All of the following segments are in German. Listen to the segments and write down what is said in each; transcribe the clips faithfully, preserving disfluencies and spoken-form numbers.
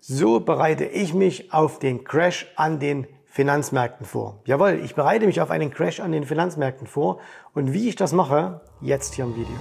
So bereite ich mich auf den Crash an den Finanzmärkten vor. Jawohl, ich bereite mich auf einen Crash an den Finanzmärkten vor. Und wie ich das mache, jetzt hier im Video.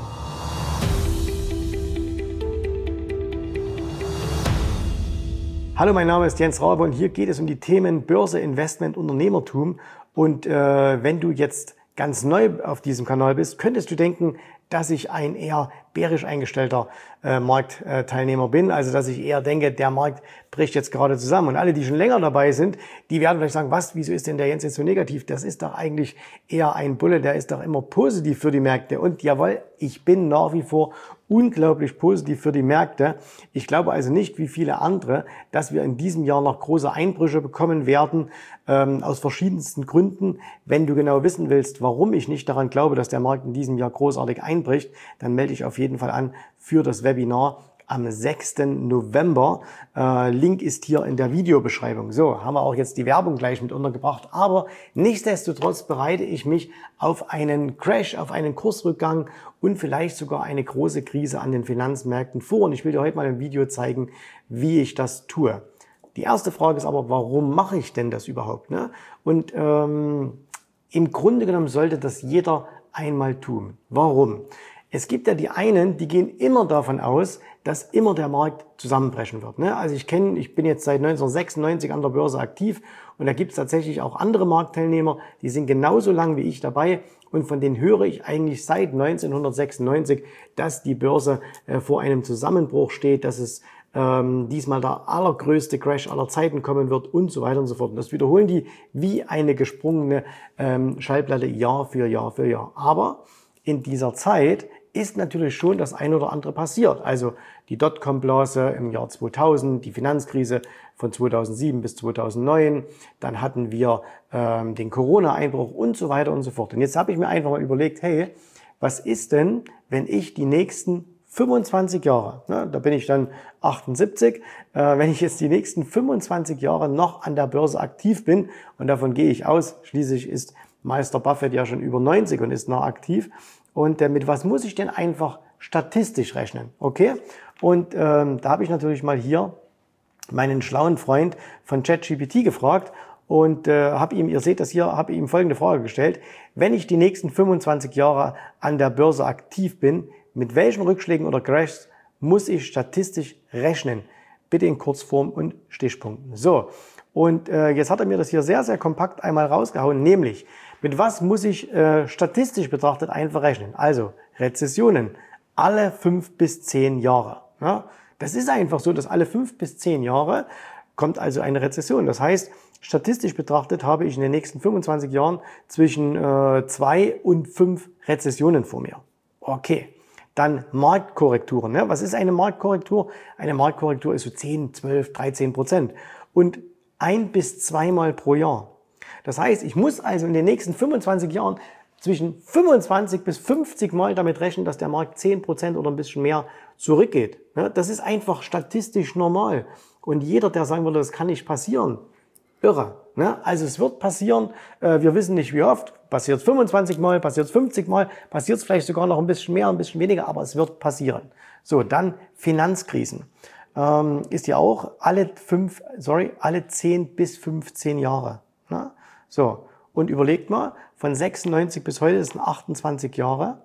Hallo, mein Name ist Jens Rabe und hier geht es um die Themen Börse, Investment, Unternehmertum. Und äh, wenn du jetzt ganz neu auf diesem Kanal bist, könntest du denken, dass ich ein eher bärisch eingestellter äh, Marktteilnehmer bin. Also dass ich eher denke, der Markt bricht jetzt gerade zusammen. Und alle, die schon länger dabei sind, die werden vielleicht sagen, was, wieso ist denn der Jens jetzt so negativ? Das ist doch eigentlich eher ein Bulle, der ist doch immer positiv für die Märkte. Und jawohl, ich bin nach wie vor unglaublich positiv für die Märkte. Ich glaube also nicht, wie viele andere, dass wir in diesem Jahr noch große Einbrüche bekommen werden, ähm, aus verschiedensten Gründen. Wenn du genau wissen willst, warum ich nicht daran glaube, dass der Markt in diesem Jahr großartig einbricht, dann melde dich auf jeden Fall an für das Webinar am sechsten November. Äh, Link ist hier in der Videobeschreibung. So, haben wir auch jetzt die Werbung gleich mit untergebracht. Aber nichtsdestotrotz bereite ich mich auf einen Crash, auf einen Kursrückgang und vielleicht sogar eine große Krise an den Finanzmärkten vor. Und ich will dir heute mal ein Video zeigen, wie ich das tue. Die erste Frage ist aber, warum mache ich denn das überhaupt? Ne? Und ähm, im Grunde genommen sollte das jeder einmal tun. Warum? Es gibt ja die einen, die gehen immer davon aus, dass immer der Markt zusammenbrechen wird. Ne? Also ich kenne, ich bin jetzt seit neunzehnhundertsechsundneunzig an der Börse aktiv und da gibt es tatsächlich auch andere Marktteilnehmer, die sind genauso lang wie ich dabei und von denen höre ich eigentlich seit neunzehnhundertsechsundneunzig, dass die Börse äh, vor einem Zusammenbruch steht, dass es ähm, diesmal der allergrößte Crash aller Zeiten kommen wird und so weiter und so fort. Und das wiederholen die wie eine gesprungene ähm, Schallplatte Jahr für Jahr für Jahr. Aber in dieser Zeit ist natürlich schon das ein oder andere passiert. Also die Dotcom-Blase im Jahr zweitausend, die Finanzkrise von zweitausendsieben bis zweitausendneun, dann hatten wir ähm, den Corona-Einbruch und so weiter und so fort. Und jetzt habe ich mir einfach mal überlegt, hey, was ist denn, wenn ich die nächsten fünfundzwanzig Jahre, ne, da bin ich dann achtundsiebzig, äh, wenn ich jetzt die nächsten fünfundzwanzig Jahre noch an der Börse aktiv bin, und davon gehe ich aus, schließlich ist Meister Buffett ja schon über neunzig und ist noch aktiv. Und äh, mit was muss ich denn einfach statistisch rechnen? Okay? Und ähm, da habe ich natürlich mal hier meinen schlauen Freund von ChatGPT gefragt und äh, habe ihm, ihr seht das hier, habe ihm folgende Frage gestellt. Wenn ich die nächsten fünfundzwanzig Jahre an der Börse aktiv bin, mit welchen Rückschlägen oder Crashs muss ich statistisch rechnen? Bitte in Kurzform und Stichpunkten. So, und äh, jetzt hat er mir das hier sehr, sehr kompakt einmal rausgehauen, nämlich mit was muss ich äh, statistisch betrachtet einfach rechnen? Also Rezessionen alle fünf bis zehn Jahre. Ja? Das ist einfach so, dass alle fünf bis zehn Jahre kommt also eine Rezession. Das heißt, statistisch betrachtet habe ich in den nächsten fünfundzwanzig Jahren zwischen äh, zwei und fünf Rezessionen vor mir. Okay. Dann Marktkorrekturen. Ne? Was ist eine Marktkorrektur? Eine Marktkorrektur ist so zehn, zwölf, dreizehn Prozent. Und ein bis zweimal pro Jahr. Das heißt, ich muss also in den nächsten fünfundzwanzig Jahren zwischen fünfundzwanzig bis fünfzig Mal damit rechnen, dass der Markt zehn Prozent oder ein bisschen mehr zurückgeht. Ne? Das ist einfach statistisch normal. Und jeder, der sagen würde, das kann nicht passieren, irre. Ne? Also es wird passieren, äh, wir wissen nicht wie oft, passiert es fünfundzwanzig Mal, passiert es fünfzig Mal, passiert es vielleicht sogar noch ein bisschen mehr, ein bisschen weniger, aber es wird passieren. So, dann Finanzkrisen. Ähm, ist ja auch alle fünf, sorry, alle zehn bis fünfzehn Jahre. Ne? So, und überlegt mal, von sechsundneunzig bis heute, das sind achtundzwanzig Jahre,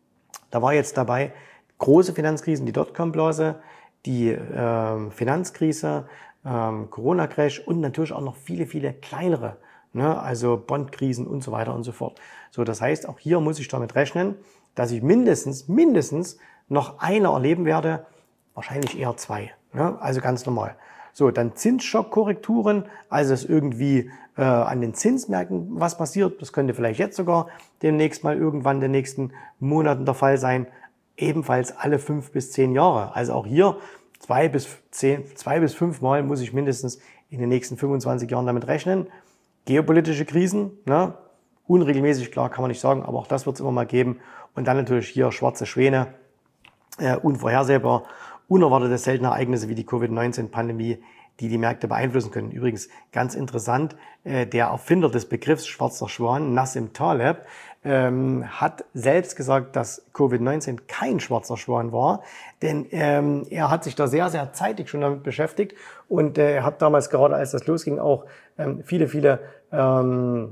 da war jetzt dabei große Finanzkrisen, die Dotcom-Blase, die äh, Finanzkrise, ähm, Corona-Crash und natürlich auch noch viele, viele kleinere, ne? Also Bondkrisen und so weiter und so fort. So, das heißt, auch hier muss ich damit rechnen, dass ich mindestens, mindestens noch eine erleben werde, wahrscheinlich eher zwei, ne? Also ganz normal. So, dann Zinsschockkorrekturen, also dass irgendwie äh, an den Zinsmärkten was passiert. Das könnte vielleicht jetzt sogar demnächst mal irgendwann in den nächsten Monaten der Fall sein. Ebenfalls alle fünf bis zehn Jahre. Also auch hier zwei bis zehn, zwei bis fünf Mal muss ich mindestens in den nächsten fünfundzwanzig Jahren damit rechnen. Geopolitische Krisen, ne? Unregelmäßig, klar, kann man nicht sagen, aber auch das wird es immer mal geben. Und dann natürlich hier schwarze Schwäne, äh, unvorhersehbar. Unerwartete seltene Ereignisse wie die Covid neunzehn Pandemie, die die Märkte beeinflussen können. Übrigens ganz interessant, äh, der Erfinder des Begriffs schwarzer Schwan, Nassim Taleb, ähm, hat selbst gesagt, dass Covid neunzehn kein schwarzer Schwan war, denn ähm, er hat sich da sehr, sehr zeitig schon damit beschäftigt und äh, er hat damals, gerade als das losging, auch ähm, viele, viele ähm,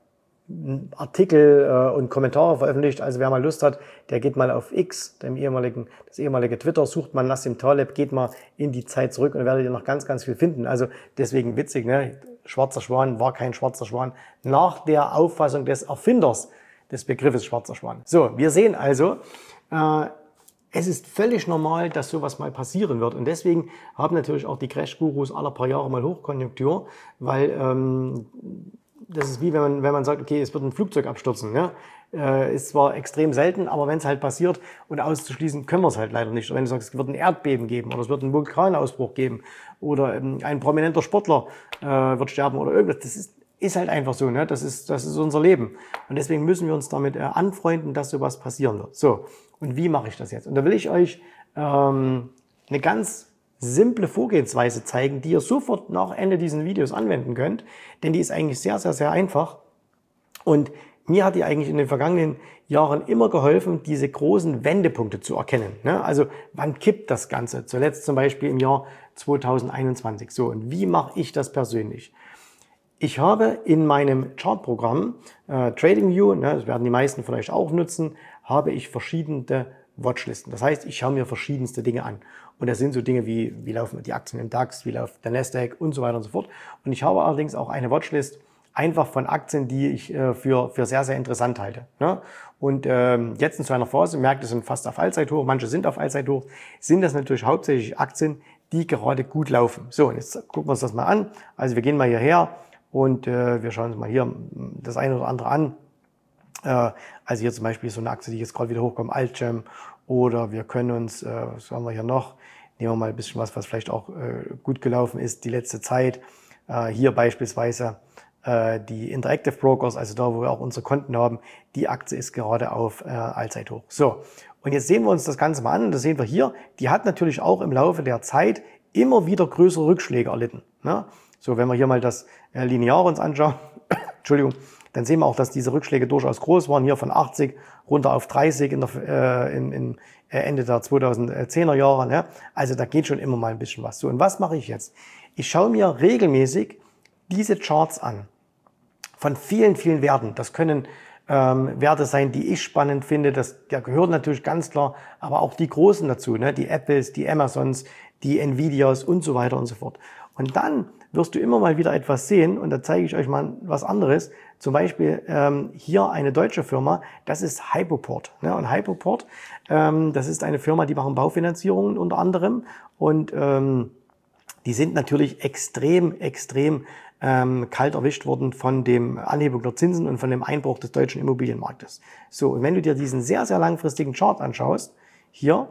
Artikel äh, und Kommentare veröffentlicht. Also wer mal Lust hat, der geht mal auf X, dem ehemaligen, das ehemalige Twitter, sucht mal Nassim Taleb, geht mal in die Zeit zurück und werdet ihr noch ganz, ganz viel finden. Also deswegen witzig, ne? Schwarzer Schwan war kein schwarzer Schwan nach der Auffassung des Erfinders des Begriffes schwarzer Schwan. So, wir sehen also, äh, es ist völlig normal, dass sowas mal passieren wird. Und deswegen haben natürlich auch die Crash-Gurus alle paar Jahre mal Hochkonjunktur, weil ähm, das ist wie wenn man, wenn man sagt, okay, es wird ein Flugzeug abstürzen. Ja? Äh, ist zwar extrem selten, aber wenn es halt passiert und auszuschließen können wir es halt leider nicht. Oder wenn du sagst, es wird ein Erdbeben geben oder es wird einen Vulkanausbruch geben oder ähm, ein prominenter Sportler äh, wird sterben oder irgendwas, das ist, ist halt einfach so. Ne? Das ist, das ist unser Leben. Und deswegen müssen wir uns damit äh, anfreunden, dass sowas passieren wird. So, und wie mache ich das jetzt? Und da will ich euch ähm, eine ganz simple Vorgehensweise zeigen, die ihr sofort nach Ende dieses Videos anwenden könnt, denn die ist eigentlich sehr, sehr, sehr einfach und mir hat die eigentlich in den vergangenen Jahren immer geholfen, diese großen Wendepunkte zu erkennen. Also wann kippt das Ganze? Zuletzt zum Beispiel im Jahr zweitausendeinundzwanzig. So, und wie mache ich das persönlich? Ich habe in meinem Chartprogramm äh, TradingView, ne, das werden die meisten von euch auch nutzen, habe ich verschiedene Watchlisten. Das heißt, ich schaue mir verschiedenste Dinge an. Und das sind so Dinge wie, wie laufen die Aktien im DAX, wie läuft der Nasdaq und so weiter und so fort. Und ich habe allerdings auch eine Watchlist einfach von Aktien, die ich äh, für, für sehr, sehr interessant halte. Ne? Und ähm, jetzt in so einer Phase, Märkte sind fast auf Allzeithoch, manche sind auf Allzeithoch, sind das natürlich hauptsächlich Aktien, die gerade gut laufen. So, und jetzt gucken wir uns das mal an. Also wir gehen mal hierher und äh, wir schauen uns mal hier das eine oder andere an. Äh, also hier zum Beispiel so eine Aktie, die jetzt gerade wieder hochkommt, Altgem. Oder wir können uns, äh, was haben wir hier noch, nehmen wir mal ein bisschen was, was vielleicht auch äh, gut gelaufen ist die letzte Zeit. Äh, hier beispielsweise äh, die Interactive Brokers, also da, wo wir auch unsere Konten haben, die Aktie ist gerade auf äh, Allzeithoch. So, und jetzt sehen wir uns das Ganze mal an. Das sehen wir hier. Die hat natürlich auch im Laufe der Zeit immer wieder größere Rückschläge erlitten. Ne? So, wenn wir hier mal das äh, Lineare uns anschauen, Entschuldigung, dann sehen wir auch, dass diese Rückschläge durchaus groß waren. Hier von achtzig runter auf dreißig in der, äh, in, in Ende der zweitausendzehner Jahre. Ne? Also da geht schon immer mal ein bisschen was. So, und was mache ich jetzt? Ich schaue mir regelmäßig diese Charts an. Von vielen, vielen Werten. Das können ähm, Werte sein, die ich spannend finde. Das ja, gehört natürlich ganz klar, aber auch die großen dazu. Ne? Die Apples, die Amazons, die Nvidias und so weiter und so fort. Und dann wirst du immer mal wieder etwas sehen und da zeige ich euch mal was anderes. Zum Beispiel ähm, hier eine deutsche Firma, das ist Hypoport. Ne? Und Hypoport, ähm, das ist eine Firma, die machen Baufinanzierungen unter anderem und ähm, die sind natürlich extrem, extrem ähm, kalt erwischt worden von dem Anhebung der Zinsen und von dem Einbruch des deutschen Immobilienmarktes. So, und wenn du dir diesen sehr, sehr langfristigen Chart anschaust, hier,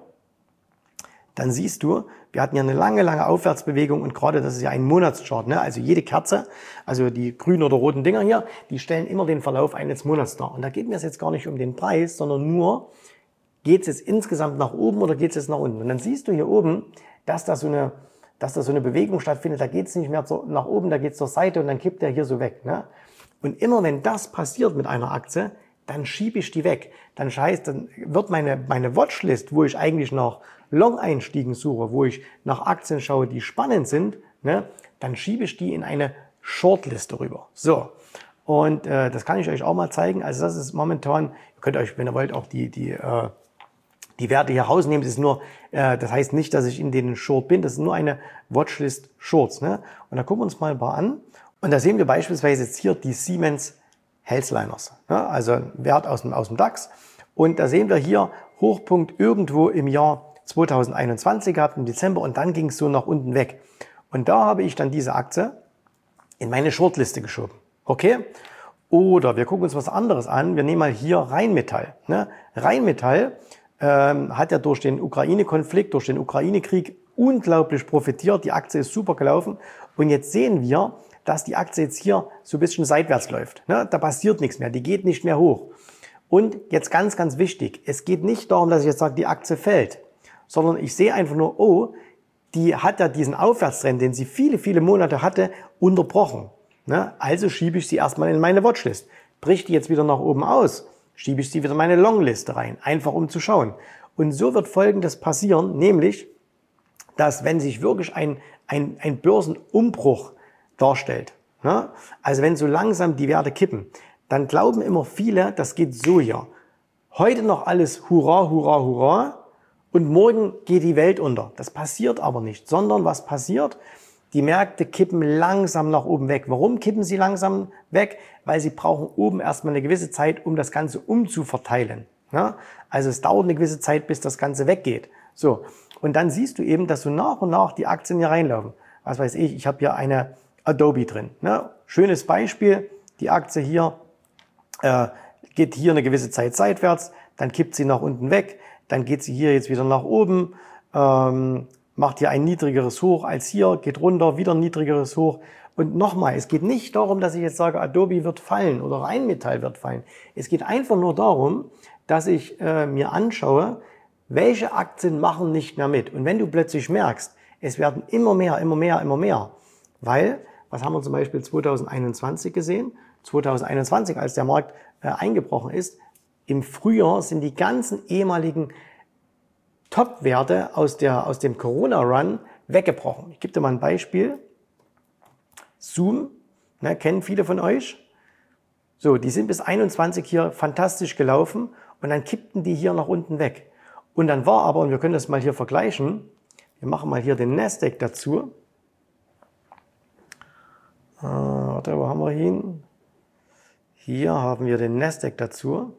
dann siehst du, wir hatten ja eine lange, lange Aufwärtsbewegung und gerade das ist ja ein Monatschart, ne? Also jede Kerze, also die grünen oder roten Dinger hier, die stellen immer den Verlauf eines Monats dar. Und da geht mir es jetzt gar nicht um den Preis, sondern nur, geht es jetzt insgesamt nach oben oder geht es jetzt nach unten? Und dann siehst du hier oben, dass da so eine, dass da so eine Bewegung stattfindet, da geht es nicht mehr zur, nach oben, da geht es zur Seite und dann kippt der hier so weg. Ne? Und immer wenn das passiert mit einer Aktie, dann schiebe ich die weg. Dann heißt, dann wird meine, meine Watchlist, wo ich eigentlich nach Long-Einstiegen suche, wo ich nach Aktien schaue, die spannend sind, ne, dann schiebe ich die in eine Shortliste rüber. So, und äh, das kann ich euch auch mal zeigen. Also das ist momentan, ihr könnt euch, wenn ihr wollt, auch die, die, äh, die Werte hier rausnehmen. Das ist nur, äh, das heißt nicht, dass ich in denen Short bin, das ist nur eine Watchlist Shorts. Ne? Und da gucken wir uns mal ein paar an. Und da sehen wir beispielsweise jetzt hier die Siemens Healthliners, ne? Also Wert aus dem, aus dem DAX. Und da sehen wir hier Hochpunkt irgendwo im Jahr zweitausendeinundzwanzig gehabt, im Dezember, und dann ging es so nach unten weg. Und da habe ich dann diese Aktie in meine Shortliste geschoben. Okay? Oder wir gucken uns was anderes an. Wir nehmen mal hier Rheinmetall. Ne? Rheinmetall ähm, hat ja durch den Ukraine-Konflikt, durch den Ukraine-Krieg unglaublich profitiert. Die Aktie ist super gelaufen. Und jetzt sehen wir, dass die Aktie jetzt hier so ein bisschen seitwärts läuft. Ne? Da passiert nichts mehr, die geht nicht mehr hoch. Und jetzt ganz, ganz wichtig, es geht nicht darum, dass ich jetzt sage, die Aktie fällt, sondern ich sehe einfach nur, oh, die hat ja diesen Aufwärtstrend, den sie viele, viele Monate hatte, unterbrochen. Ne? Also schiebe ich sie erstmal in meine Watchlist. Bricht die jetzt wieder nach oben aus, schiebe ich sie wieder in meine Longliste rein, einfach um zu schauen. Und so wird Folgendes passieren, nämlich, dass wenn sich wirklich ein, ein, ein Börsenumbruch darstellt, ne? Also wenn so langsam die Werte kippen, dann glauben immer viele, das geht so hier. Heute noch alles Hurra, Hurra, Hurra und morgen geht die Welt unter. Das passiert aber nicht, sondern was passiert? Die Märkte kippen langsam nach oben weg. Warum kippen sie langsam weg? Weil sie brauchen oben erstmal eine gewisse Zeit, um das Ganze umzuverteilen. Ja? Also es dauert eine gewisse Zeit, bis das Ganze weggeht. So. Und dann siehst du eben, dass so nach und nach die Aktien hier reinlaufen. Was weiß ich, ich habe hier eine Adobe drin. Ne? Schönes Beispiel, die Aktie hier äh, geht hier eine gewisse Zeit seitwärts, dann kippt sie nach unten weg, dann geht sie hier jetzt wieder nach oben, ähm, macht hier ein niedrigeres Hoch als hier, geht runter, wieder ein niedrigeres Hoch. Und nochmal, es geht nicht darum, dass ich jetzt sage, Adobe wird fallen oder Rheinmetall wird fallen. Es geht einfach nur darum, dass ich äh, mir anschaue, welche Aktien machen nicht mehr mit. Und wenn du plötzlich merkst, es werden immer mehr, immer mehr, immer mehr, weil, was haben wir zum Beispiel zwanzig einundzwanzig gesehen? zwanzig einundzwanzig, als der Markt äh, eingebrochen ist, im Frühjahr sind die ganzen ehemaligen Top-Werte aus, der, aus dem Corona-Run weggebrochen. Ich gebe dir mal ein Beispiel. Zoom, ne, kennen viele von euch. So, die sind bis einundzwanzig hier fantastisch gelaufen und dann kippten die hier nach unten weg. Und dann war aber, und wir können das mal hier vergleichen, wir machen mal hier den Nasdaq dazu. Äh, warte, wo haben wir ihn? Hier haben wir den Nasdaq dazu.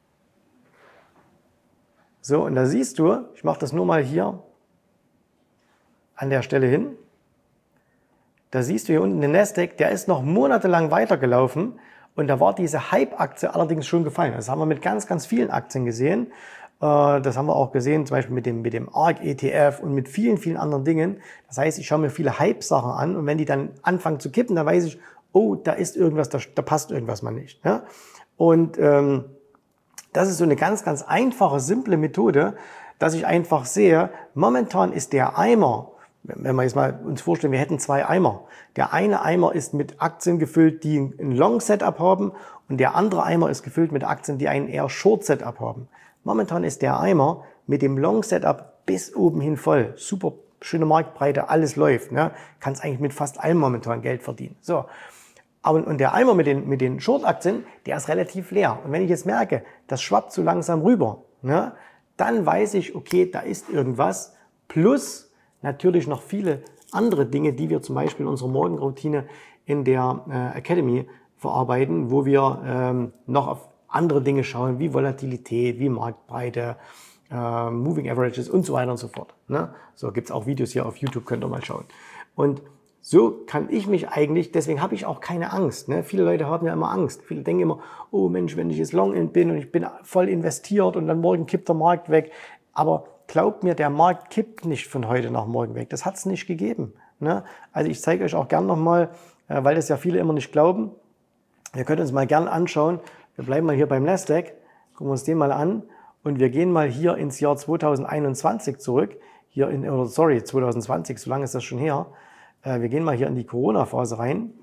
So, und da siehst du, ich mache das nur mal hier an der Stelle hin. Da siehst du hier unten den Nasdaq, der ist noch monatelang weitergelaufen und da war diese Hype-Aktie allerdings schon gefallen. Das haben wir mit ganz, ganz vielen Aktien gesehen. Das haben wir auch gesehen, zum Beispiel mit dem, mit dem A R K E T F und mit vielen, vielen anderen Dingen. Das heißt, ich schaue mir viele Hype-Sachen an und wenn die dann anfangen zu kippen, dann weiß ich, oh, da ist irgendwas, da, da passt irgendwas mal nicht. Ja? Und ähm, das ist so eine ganz, ganz einfache, simple Methode, dass ich einfach sehe, momentan ist der Eimer, wenn wir jetzt mal uns vorstellen, wir hätten zwei Eimer. Der eine Eimer ist mit Aktien gefüllt, die ein Long-Setup haben und der andere Eimer ist gefüllt mit Aktien, die einen eher Short-Setup haben. Momentan ist der Eimer mit dem Long-Setup bis oben hin voll. Super schöne Marktbreite, alles läuft. Ne? Kannst eigentlich mit fast allem momentan Geld verdienen. So. Aber, und der Eimer mit den, mit den Short-Aktien, der ist relativ leer. Und wenn ich jetzt merke, das schwappt so langsam rüber, ne, dann weiß ich, okay, da ist irgendwas. Plus natürlich noch viele andere Dinge, die wir zum Beispiel in unserer Morgenroutine in der äh, Academy verarbeiten, wo wir ähm, noch auf andere Dinge schauen, wie Volatilität, wie Marktbreite, äh, Moving Averages und so weiter und so fort. Ne? So gibt's auch Videos hier auf YouTube, könnt ihr mal schauen. Und so kann ich mich eigentlich, deswegen habe ich auch keine Angst. Ne? Viele Leute haben ja immer Angst. Viele denken immer, oh Mensch, wenn ich jetzt Long-In bin und ich bin voll investiert und dann morgen kippt der Markt weg. Aber glaubt mir, der Markt kippt nicht von heute nach morgen weg. Das hat es nicht gegeben. Ne? Also ich zeige euch auch gern nochmal, äh, weil das ja viele immer nicht glauben. Wir können uns mal gern anschauen. Wir bleiben mal hier beim Nasdaq, gucken wir uns den mal an und wir gehen mal hier ins Jahr zwanzig einundzwanzig zurück. Hier in, oder sorry, zwanzig zwanzig, so lange ist das schon her. Wir gehen mal hier in die Corona-Phase rein.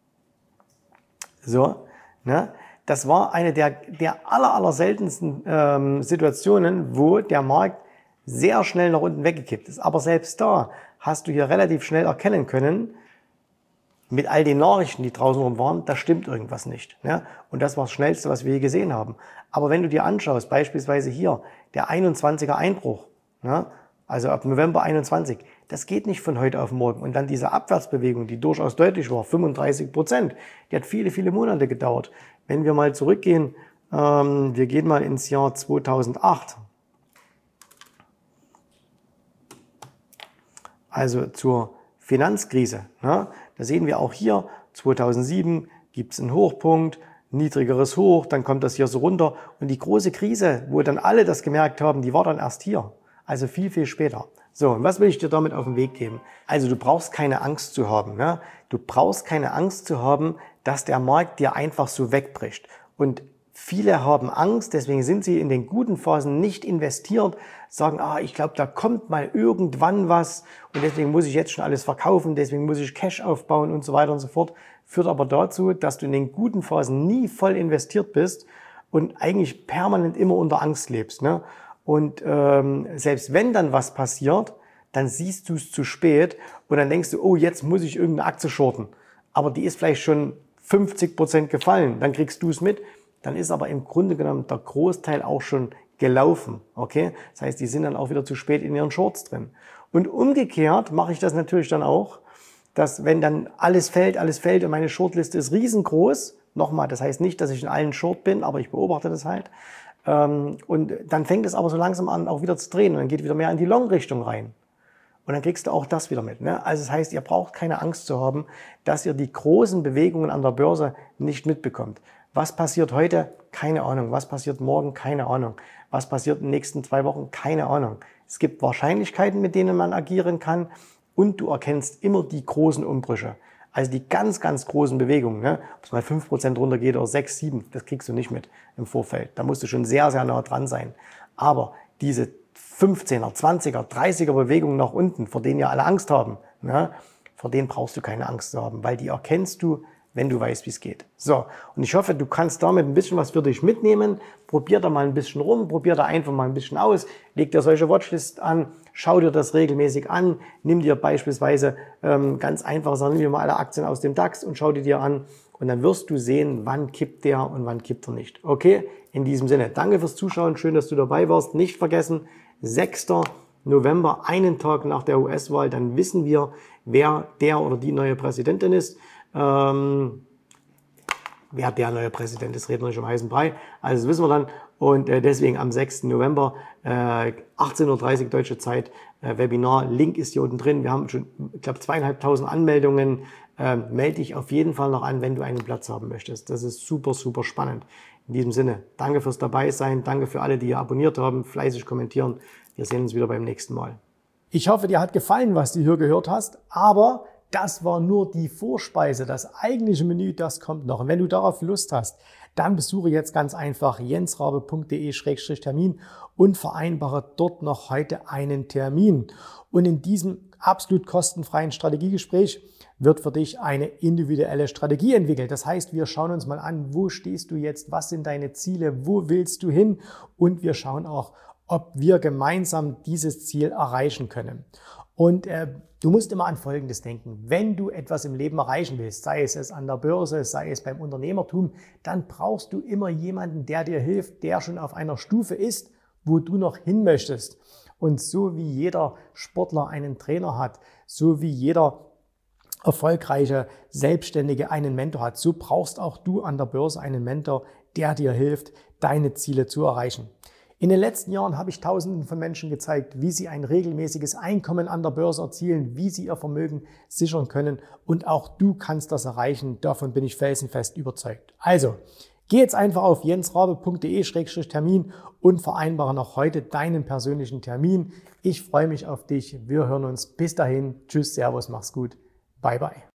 So, ne? Das war eine der, der aller, aller seltensten ähm, Situationen, wo der Markt sehr schnell nach unten weggekippt ist. Aber selbst da hast du hier relativ schnell erkennen können, mit all den Nachrichten, die draußen rum waren, da stimmt irgendwas nicht. Ne? Und das war das Schnellste, was wir je gesehen haben. Aber wenn du dir anschaust, beispielsweise hier, der einundzwanziger Einbruch, ne? Also ab November einundzwanzig, das geht nicht von heute auf morgen. Und dann diese Abwärtsbewegung, die durchaus deutlich war, fünfunddreißig Prozent, die hat viele, viele Monate gedauert. Wenn wir mal zurückgehen, ähm, wir gehen mal ins Jahr zweitausendacht, also zur Finanzkrise. Ne? Da sehen wir auch hier, zweitausendsieben gibt es einen Hochpunkt, niedrigeres Hoch, dann kommt das hier so runter. Und die große Krise, wo dann alle das gemerkt haben, die war dann erst hier. Also viel, viel später. So, und was will ich dir damit auf den Weg geben? Also du brauchst keine Angst zu haben. Ne? Du brauchst keine Angst zu haben, dass der Markt dir einfach so wegbricht. Und Viele haben Angst, deswegen sind sie in den guten Phasen nicht investiert, sagen, ah, ich glaube, da kommt mal irgendwann was und deswegen muss ich jetzt schon alles verkaufen, deswegen muss ich Cash aufbauen und so weiter und so fort. Führt aber dazu, dass du in den guten Phasen nie voll investiert bist und eigentlich permanent immer unter Angst lebst. Ne? Und ähm, selbst wenn dann was passiert, dann siehst du es zu spät und dann denkst du, oh, jetzt muss ich irgendeine Aktie shorten. Aber die ist vielleicht schon fünfzig Prozent gefallen, dann kriegst du es mit. Dann ist aber im Grunde genommen der Großteil auch schon gelaufen. Okay? Das heißt, die sind dann auch wieder zu spät in ihren Shorts drin. Und umgekehrt mache ich das natürlich dann auch, dass wenn dann alles fällt, alles fällt und meine Shortliste ist riesengroß, nochmal, das heißt nicht, dass ich in allen Short bin, aber ich beobachte das halt, ähm, und dann fängt es aber so langsam an, auch wieder zu drehen und dann geht wieder mehr in die Long-Richtung rein. Und dann kriegst du auch das wieder mit. Ne? Also das heißt, ihr braucht keine Angst zu haben, dass ihr die großen Bewegungen an der Börse nicht mitbekommt. Was passiert heute? Keine Ahnung. Was passiert morgen? Keine Ahnung. Was passiert in den nächsten zwei Wochen? Keine Ahnung. Es gibt Wahrscheinlichkeiten, mit denen man agieren kann und du erkennst immer die großen Umbrüche. Also die ganz, ganz großen Bewegungen, ne? Ob es mal fünf Prozent runtergeht oder sechs, sieben, das kriegst du nicht mit im Vorfeld. Da musst du schon sehr, sehr nah dran sein. Aber diese fünfzehner, zwanziger, dreißiger Bewegungen nach unten, vor denen ja alle Angst haben, ne? Vor denen brauchst du keine Angst zu haben, weil die erkennst du, wenn du weißt, wie es geht. So, und ich hoffe, du kannst damit ein bisschen was für dich mitnehmen. Probier da mal ein bisschen rum, probier da einfach mal ein bisschen aus, leg dir solche Watchlists an, schau dir das regelmäßig an, nimm dir beispielsweise ähm, ganz einfach, sag, nimm dir mal alle Aktien aus dem DAX und schau die dir an und dann wirst du sehen, wann kippt der und wann kippt er nicht. Okay, in diesem Sinne, danke fürs Zuschauen, schön, dass du dabei warst. Nicht vergessen, sechster November, einen Tag nach der U S-Wahl, dann wissen wir, wer der oder die neue Präsidentin ist. Ähm, wer der neue Präsident ist, reden wir nicht um heißen Brei. Also das wissen wir dann. Und äh, deswegen am sechsten November, äh, achtzehn Uhr dreißig deutsche Zeit, äh, Webinar. Link ist hier unten drin. Wir haben schon, ich glaube, zweieinhalbtausend Anmeldungen. Ähm, melde dich auf jeden Fall noch an, wenn du einen Platz haben möchtest. Das ist super, super spannend. In diesem Sinne, danke fürs Dabeisein. Danke für alle, die hier abonniert haben, fleißig kommentieren. Wir sehen uns wieder beim nächsten Mal. Ich hoffe, dir hat gefallen, was du hier gehört hast. Aber das war nur die Vorspeise. Das eigentliche Menü, das kommt noch. Und wenn du darauf Lust hast, dann besuche jetzt ganz einfach jensrabe punkt de Schrägstrich Termin und vereinbare dort noch heute einen Termin. Und in diesem absolut kostenfreien Strategiegespräch wird für dich eine individuelle Strategie entwickelt. Das heißt, wir schauen uns mal an, wo stehst du jetzt, was sind deine Ziele, wo willst du hin und wir schauen auch, ob wir gemeinsam dieses Ziel erreichen können. Und äh, du musst immer an Folgendes denken. Wenn du etwas im Leben erreichen willst, sei es es an der Börse, sei es beim Unternehmertum, dann brauchst du immer jemanden, der dir hilft, der schon auf einer Stufe ist, wo du noch hin möchtest. Und so wie jeder Sportler einen Trainer hat, so wie jeder erfolgreiche Selbstständige einen Mentor hat, so brauchst auch du an der Börse einen Mentor, der dir hilft, deine Ziele zu erreichen. In den letzten Jahren habe ich Tausenden von Menschen gezeigt, wie sie ein regelmäßiges Einkommen an der Börse erzielen, wie sie ihr Vermögen sichern können und auch du kannst das erreichen. Davon bin ich felsenfest überzeugt. Also, geh jetzt einfach auf jensrabe punkt de Schrägstrich Termin und vereinbare noch heute deinen persönlichen Termin. Ich freue mich auf dich. Wir hören uns. Bis dahin. Tschüss, Servus, mach's gut. Bye, bye.